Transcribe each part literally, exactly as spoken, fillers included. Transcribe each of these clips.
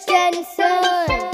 Christensen.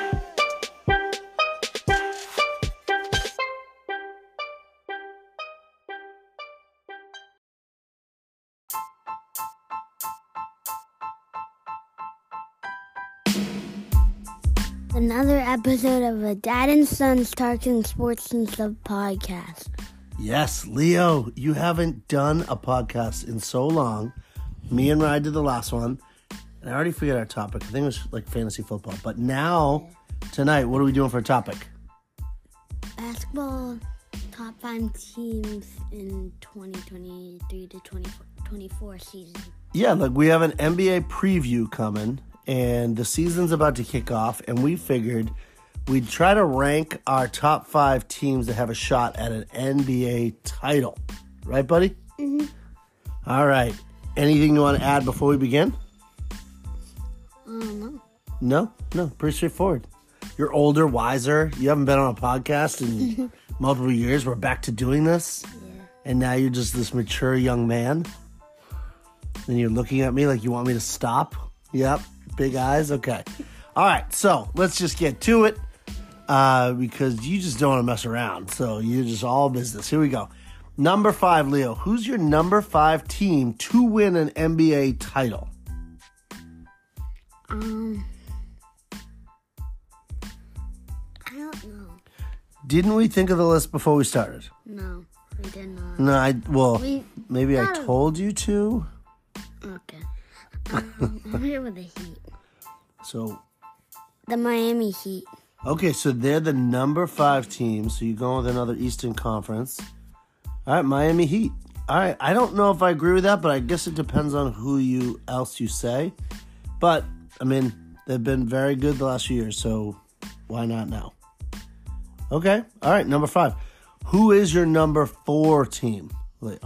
Another episode of a Dad and Son Talking Sports and Stuff podcast. Yes, Leo, you haven't done a podcast in so long. Me and Ryan did the last one, and I already figured our topic. I think it was like fantasy football. But now, tonight, what are we doing for a topic? Basketball top five teams in twenty twenty-three to twenty twenty-four season. Yeah, like we have an N B A preview coming, and the season's about to kick off, and we figured we'd try to rank our top five teams that have a shot at an N B A title. Right, buddy? Mm-hmm. All right. Anything you want to add before we begin? Uh, no. No? No. Pretty straightforward. You're older, wiser. You haven't been on a podcast in multiple years. We're back to doing this. Yeah. And now you're just this mature young man. And you're looking at me like you want me to stop. Yep. Big eyes. Okay. All right. So let's just get to it. Uh, because you just don't want to mess around. So you're just all business. Here we go. Number five, Leo. Who's your number five team to win an N B A title? Um, I don't know. Didn't we think of the list before we started? No, we did not. No, I, well, We- maybe I no. told you to. Okay. Um, I'm here with the Heat. So, The Miami Heat. okay, so they're the number five team. So you're going with another Eastern Conference. All right, Miami Heat. All right, I don't know if I agree with that, but I guess it depends on who you else you say. But, I mean, they've been very good the last few years, so why not now? Okay, all right, number five. Who is your number four team, Leo?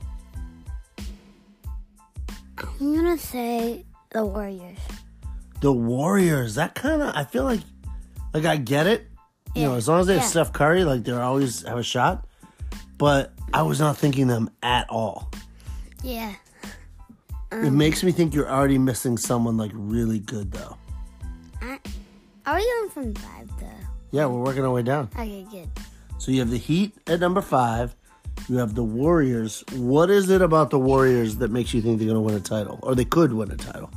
I'm going to say the Warriors. The Warriors. That kind of, I feel like, like I get it. You know, Yeah, as long as they have yeah. Steph Curry, like they always have a shot. But I was not thinking them at all. Yeah. It makes me think you're already missing someone like really good, though. I, are we going from five to... Yeah, we're working our way down. Okay, good. So you have the Heat at number five. You have the Warriors. What is it about the Warriors that makes you think they're going to win a title? Or they could win a title?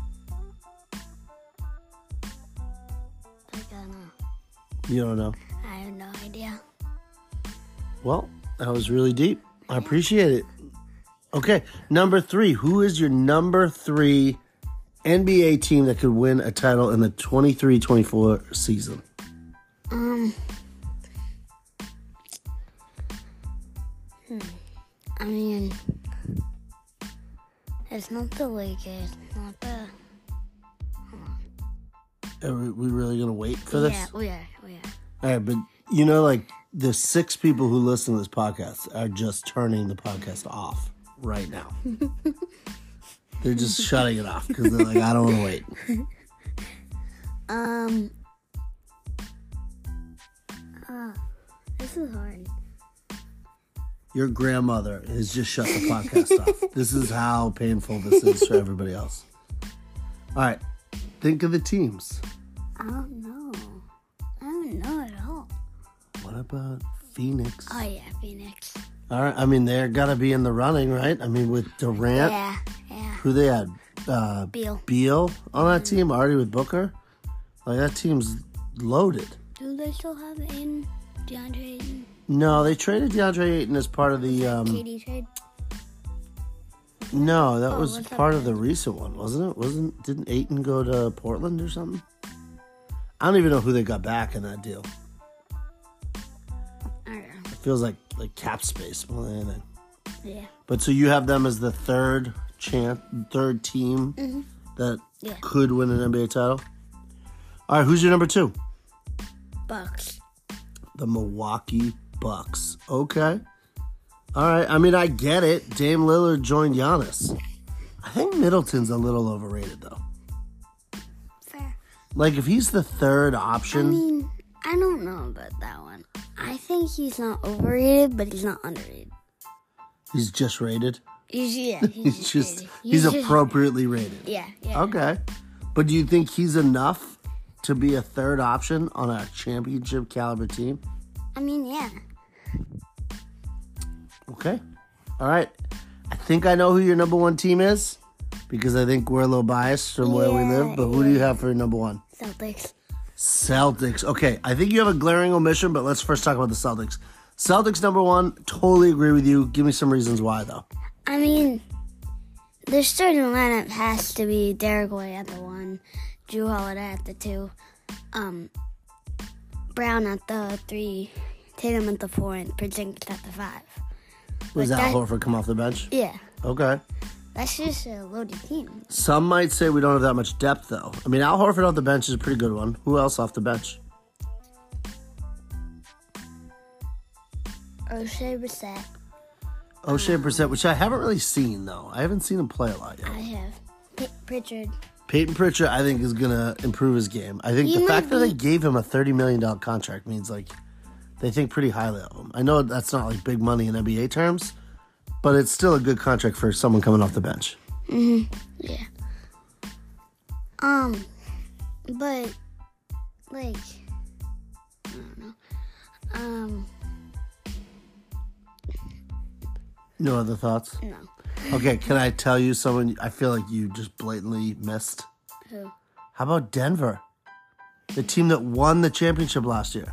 I don't know. You don't know. I have no idea. Well, that was really deep. I appreciate it. Okay, number three. Who is your number three N B A team that could win a title in the twenty-three twenty-four season? Um... Hmm. I mean... It's not the Lakers. Not the... Are we we really going to wait for this? Yeah, we are. We are. All right, but you know, like the six people who listen to this podcast are just turning the podcast off right now. They're just shutting it off because they're like, I don't want to wait. Um... Uh, this is hard. Your grandmother has just shut the podcast off. This is how painful this is for everybody else. All right, think of the teams. I don't know. I don't know at all. What about Phoenix? Oh, yeah, Phoenix. All right, I mean, they're got to be in the running, right? I mean, with Durant, Yeah, yeah. who they had? Uh, Beal. Beal on that team, already with Booker. Like, that team's loaded. Do they still have Aiden? DeAndre Ayton? No, they traded DeAndre Ayton as part of the... Um, K D trade? no, that Oh, was what's that part of the recent one, wasn't it? Wasn't Didn't Ayton go to Portland or something? I don't even know who they got back in that deal. I don't know. It feels like, like cap space more than anything. Yeah. But so you have them as the third chance, third team Mm-hmm. that Yeah. could win an N B A title. All right, who's your number two? Bucks. The Milwaukee Bucks. Okay. All right. I mean, I get it. Dame Lillard joined Giannis. I think Middleton's a little overrated, though. Fair. Like, if he's the third I option, mean, I don't know about that one. I think he's not overrated, but he's not underrated. he's just rated. He's, yeah, He's he's, just rated. he's just- appropriately rated. Yeah, yeah. Okay. But do you think he's enough to be a third option on a championship caliber team? I mean, yeah. Okay. All right. I think I know who your number one team is because I think we're a little biased from where we Yeah, live. But who do you have for your number one? Celtics. Celtics. Okay. I think you have a glaring omission, but let's first talk about the Celtics. Celtics number one. Totally agree with you. Give me some reasons why, though. I mean, their starting lineup has to be Derek White at the one, Drew Holiday at the two, um, Brown at the three, Tatum at the four, and Porzingis at the five. Was But Al that- Horford come off the bench? Yeah, Okay. that's just a loaded team. Some might say we don't have that much depth, though. I mean, Al Horford off the bench is a pretty good one. Who else off the bench? O'Shea Brissett, O'Shea Brissett, which I haven't really seen, though. I haven't seen him play a lot yet. I have P- Pritchard. Peyton Pritchard, I think, is going to improve his game. I think He the might fact that be- they gave him a thirty million dollars contract means, like, they think pretty highly of him. I know that's not, like, big money in N B A terms, but it's still a good contract for someone coming off the bench. Yeah. Um, but like, I don't know. Um, No other thoughts? no. Okay, can I tell you someone I feel like you just blatantly missed? Who? How about Denver? The team that won the championship last year.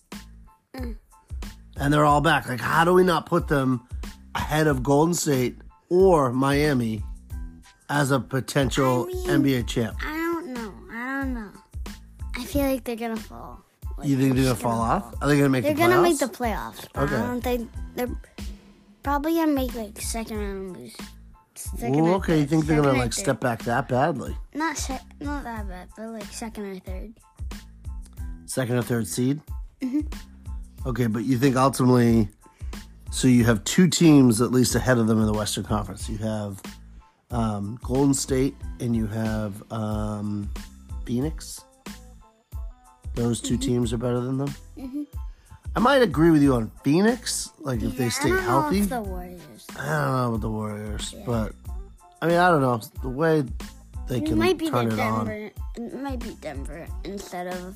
And they're all back. Like, how do we not put them ahead of Golden State or Miami as a potential I mean- N B A champ? I don't know. I don't know. I feel like they're gonna fall. Like, You think they're going just to fall off? Are they going to make They're the gonna playoffs? make the playoffs. But Okay. I don't think they're probably gonna make like second round lose. Second Ooh, or okay, you third. think they're going to, Second or like, third. step back that badly? Not se- not that bad, but like second or third. Second or third seed? Mm-hmm. Okay, but you think ultimately, so you have two teams at least ahead of them in the Western Conference. You have um, Golden State and you have um, Phoenix. Those two Mm-hmm. teams are better than them. Mm-hmm. I might agree with you on Phoenix, like if they Yeah, stay I don't healthy. know if the Warriors. I don't know about the Warriors, but I mean, I don't know the way they It can might be turn the it on. Denver. It might be Denver instead of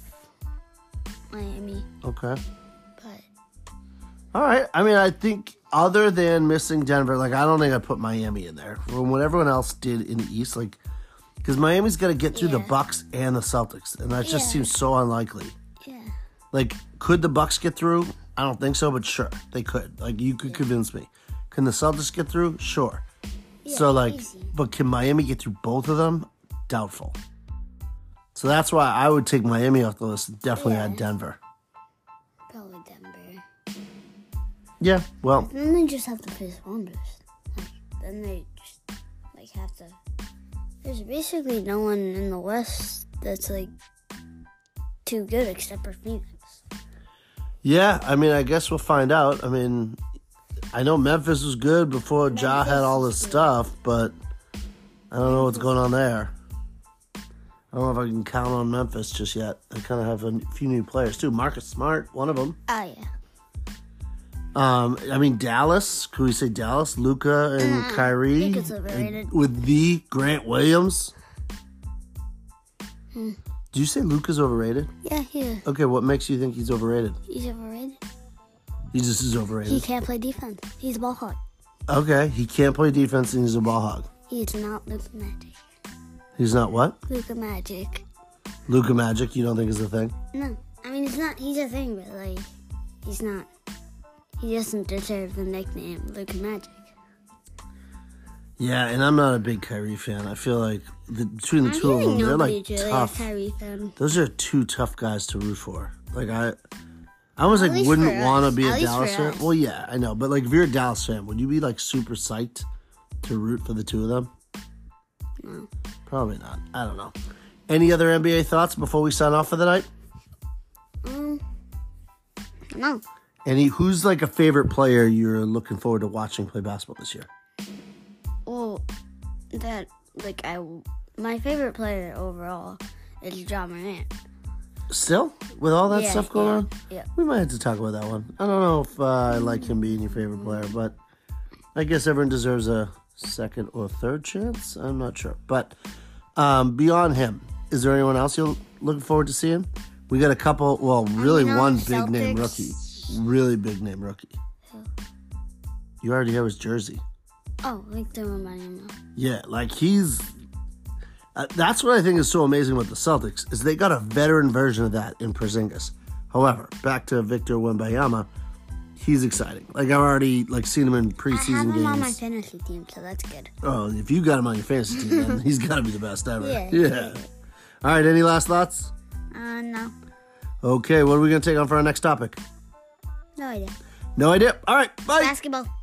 Miami, Okay. but All right. I mean, I think other than missing Denver, like I don't think I put Miami in there from what everyone else did in the East, like because Miami's got to get through the Yeah. Bucks and the Celtics, and that just Yeah. seems so unlikely. yeah. Like, could the Bucks get through? I don't think so, but sure, they could. Like, you could convince me. Can the Celtics get through? Sure. so, like, easy. but can Miami get through both of them? Doubtful. So that's why I would take Miami off the list and definitely Yeah. add Denver. Probably Denver. Yeah, well, Then they just have to face Wanderers. Like, then they just like have to. There's basically no one in the West that's like too good except for Phoenix. yeah, I mean, I guess we'll find out. I mean, I know Memphis was good before Ja had all this stuff, but I don't know what's going on there. I don't know if I can count on Memphis just yet. They kind of have a few new players, too. Marcus Smart, one of them. Oh yeah. Um, I mean, Dallas. Could we say Dallas? Luka and Nah, Kyrie? Luka's overrated. With the Grant Williams? Hmm. Did you say Luka's overrated? Yeah, yeah. Okay, what makes you think he's overrated? He's overrated. He just is overrated. He can't play defense. He's a ball hog. Okay, he can't play defense and he's a ball hog. He's not Luka Magic. He's not what? Luka Magic. Luka Magic, you don't think is a thing? No, I mean it's not. He's a thing, but like, he's not. He doesn't deserve the nickname Luka Magic. Yeah, and I'm not a big Kyrie fan. I feel like the, between the I'm two of them, hearing they're nobody's like really tough. a Kyrie fan. Those are two tough guys to root for. Like I, I almost At like least wouldn't for want to us. be a At least Dallas for fan. us. Well, yeah, I know, but like if you're a Dallas fan, would you be like super psyched to root for the two of them? No. Probably not. I don't know. Any other N B A thoughts before we sign off for the night? Um. No. Any who's like a favorite player you're looking forward to watching play basketball this year? Well, that like I, my favorite player overall is Ja Morant. Still, with all that Yeah, stuff going yeah, on, yeah. we might have to talk about that one. I don't know if uh, I like him being your favorite player, but I guess everyone deserves a second or third chance. I'm not sure, but um, beyond him, Is there anyone else you're looking forward to seeing? We got a couple, well, really you know, one Celtics. big name rookie. Really big name rookie. Who? You already have his jersey. Oh, Victor Wembanyama. Yeah, like he's... Uh, that's what I think is so amazing with the Celtics, is they got a veteran version of that in Porzingis. However, back to Victor Wembanyama, he's exciting. Like, I've already like seen him in preseason I have him games. on my fantasy team, so that's good. Oh, if you got him on your fantasy team, then he's got to be the best ever. Yeah. yeah. All right, any last thoughts? Uh, no. Okay, what are we going to take on for our next topic? No idea. No idea. All right, bye. Basketball.